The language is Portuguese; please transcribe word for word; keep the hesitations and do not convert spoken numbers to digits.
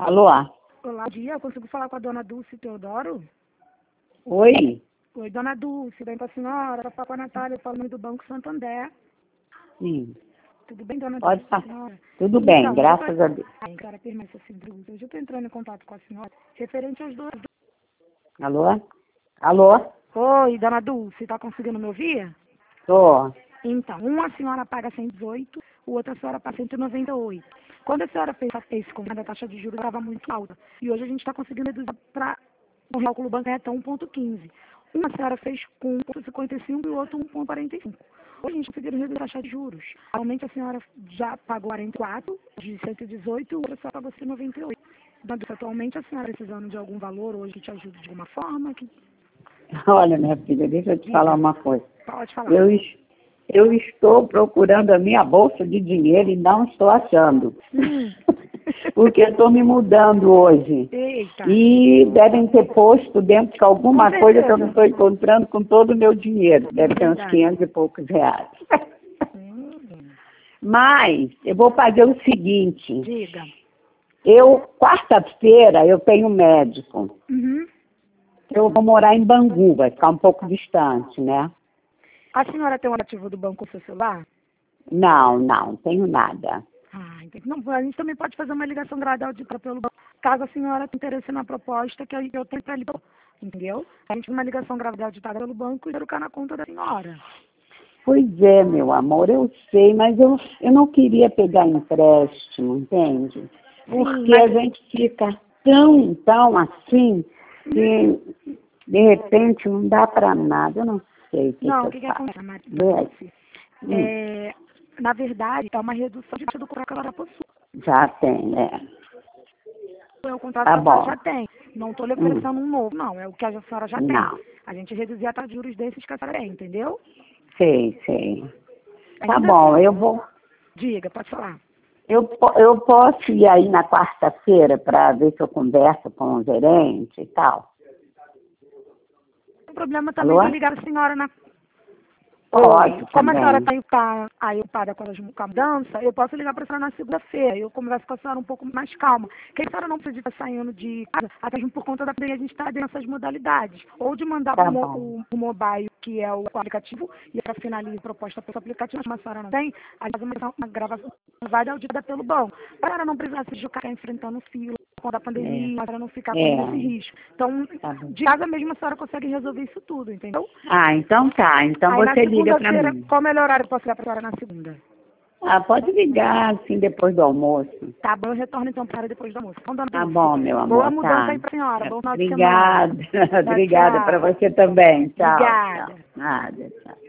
Alô? Olá, dia. Eu consigo falar com a dona Dulce Teodoro? Oi? Oi, dona Dulce, bem com a senhora? Eu falo com a Natália, eu falo no do Banco Santander. Sim. Tudo bem, dona Pode Dulce, falar. senhora? Tudo bem, Então, graças eu tô... a Deus. Ai, cara, permite assim, Dulce. Hoje eu tô entrando em contato com a senhora, referente aos dois... Alô? Alô? Oi, dona Dulce, tá conseguindo me ouvir? Tô. Então, uma a senhora paga cento e dezoito, o outro a senhora paga cento e noventa e oito. Quando a senhora fez esse contrato, a taxa de juros estava muito alta. E hoje a gente está conseguindo reduzir para o cálculo bancário até um vírgula quinze. Uma a senhora fez com um vírgula cinquenta e cinco e o outro um vírgula quarenta e cinco. Hoje a gente conseguiu reduzir a taxa de juros. Atualmente a senhora já pagou quarenta e quatro de cento e dezoito e o outro a senhora pagou cento e noventa e oito. Mas atualmente a senhora precisando de algum valor hoje que te ajude de alguma forma? Que... Olha, minha filha, deixa eu te falar uma coisa. Pode falar. Eu, es- eu estou procurando a minha bolsa de dinheiro e não estou achando. Hum. Porque estou me mudando hoje. Eita. E devem ter posto dentro de alguma Com coisa que eu certeza. não estou encontrando com todo o meu dinheiro. Deve ter uns Verdade. quinhentos e poucos reais. Hum. Mas eu vou fazer o seguinte. Diga. Eu, quarta-feira, eu tenho médico. Uhum. Eu vou morar em Bangu, vai ficar um pouco distante, né? A senhora tem o aplicativo do banco no seu celular? Não, não, tenho nada. Ah, entendi. Não, a gente também pode fazer uma ligação gradual de pelo banco, caso a senhora tenha interesse na proposta que eu tenho para lhe dar. Entendeu? A gente faz uma ligação gradual de pelo banco e trocar na conta da senhora. Pois é, meu amor, eu sei, mas eu, eu não queria pegar empréstimo, entende? Porque mas- a gente fica tão, tão assim, que de repente não dá para nada. Eu não sei o que, Não, o que que, eu que faço. acontece, Maria? Vê? Hum, É, na verdade, é uma redução de do contrato que ela possui. já tem, é. É o contrato Tá que a senhora bom. já tem. Não estou lhe Hum, oferecendo um novo, não. É o que a senhora já não, tem. A gente reduzir a taxa de juros desses que a senhora tem, entendeu? sei, sei. Tá Ainda bom, eu vou. Diga, pode falar. Eu, po- eu posso ir aí na quarta-feira para ver se eu converso com o gerente e tal? O problema também Alô? de ligar a senhora na... Pode Oi, como a senhora também. está aí ocupada com as- com a mudança, eu posso ligar para a senhora na segunda-feira. Eu converso com a senhora um pouco mais calma. Que a senhora não precisa estar saindo de casa, até mesmo por conta da pandemia, a gente está dentro dessas modalidades. Ou de mandar Tá o, mo- bom. o, o mobile, que é o aplicativo, e para finalizar a proposta pelo aplicativo, mas a senhora não tem, a gente faz uma, uma gravação vai audida pelo banco. Para a senhora não precisar se ficar enfrentando fila com a pandemia, para não ficar É. com esse risco. Então, Tá bom. de casa mesmo a senhora consegue resolver isso tudo, entendeu? Ah, então tá. Então Aí na você liga para segunda-feira, mim. qual o melhor horário que eu posso ligar para a senhora na segunda? Ah, pode ligar assim depois do almoço. Tá bom, eu retorno então para depois do almoço. Então, dona Tá Dulce, bom, meu boa amor, mudança tá. aí para a senhora, bom final de semana. Obrigada. Tchau, Obrigada para tchau. você também. Tchau, tchau. Obrigada. Nada, tchau.